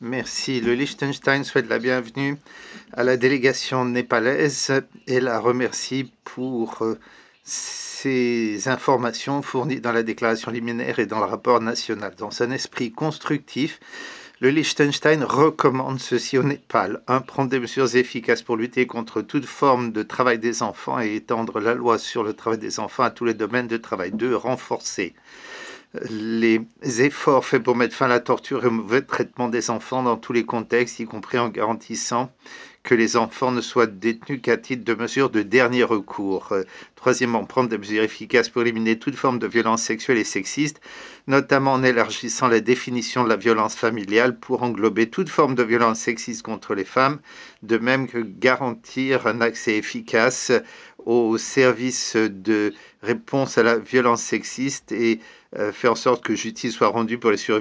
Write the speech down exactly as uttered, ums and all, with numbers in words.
Merci. Le Liechtenstein souhaite la bienvenue à la délégation népalaise et la remercie pour euh, ces informations fournies dans la déclaration liminaire et dans le rapport national. Dans un esprit constructif, le Liechtenstein recommande ceci au Népal. un Prendre des mesures efficaces pour lutter contre toute forme de travail des enfants et étendre la loi sur le travail des enfants à tous les domaines de travail. deux Renforcer les efforts faits pour mettre fin à la torture et au mauvais traitement des enfants dans tous les contextes, y compris en garantissant que les enfants ne soient détenus qu'à titre de mesure de dernier recours. Euh, troisièmement, prendre des mesures efficaces pour éliminer toute forme de violence sexuelle et sexiste, notamment en élargissant la définition de la violence familiale pour englober toute forme de violence sexiste contre les femmes, de même que garantir un accès efficace aux services de réponse à la violence sexiste et euh, faire en sorte que justice soit rendue pour les survivants